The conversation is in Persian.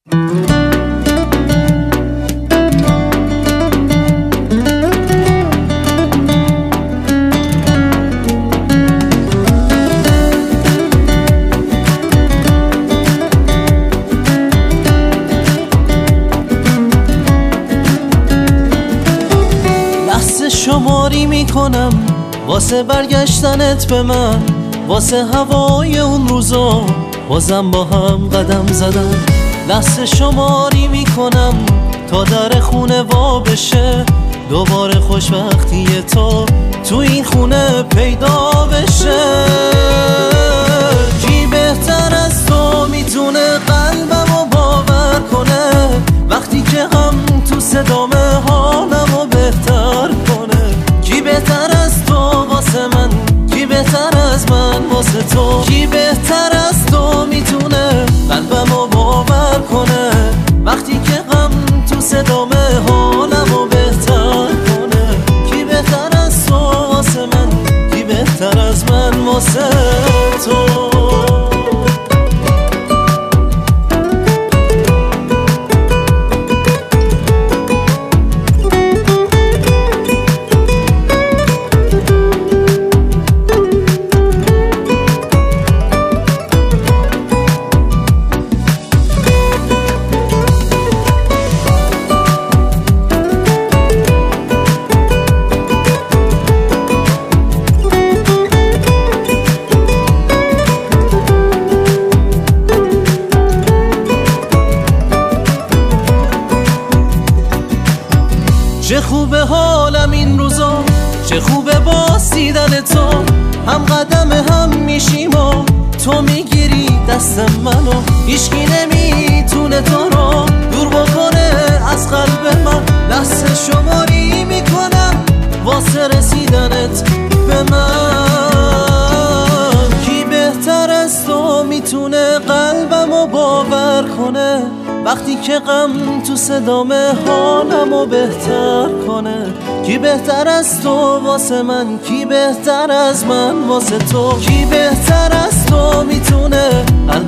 لحظه شماری میکنم واسه برگشتنت به من، واسه هوای اون روزا بازم با هم قدم زدن. لحظه شماری میکنم تا در خونه وا بشه، دوباره خوشبختی تو تو این خونه پیدا بشه. کی بهتر از تو میتونه قلبمو باور کنه، وقتی که هم تو صدامه حالمو بهتر کنه. کی بهتر از تو واسه من، کی بهتر از من واسه تو، کی بهتر از تو میتونه قلبمو باور کنه، وقتی که غم تو صدامه حالمو بهتر کنه. کی بهتر از تو واسه من، کی بهتر از من واسه تو. چه خوبه حالم این روزا، چه خوبه باز دیدن تو، هم قدم هم میشیم و تو میگیری دست منو. هیچکی نمیتونه تو رو دور بکنه از قلب من. لحظه شماری میکنم واسه رسیدنت به من. کی بهتر از تو میتونه قلبمو باور کنه، وقتی که غم تو صدامه حالمو بهتر کنه. کی بهتر از تو واسه من، کی بهتر از من واسه تو، کی بهتر از تو میتونه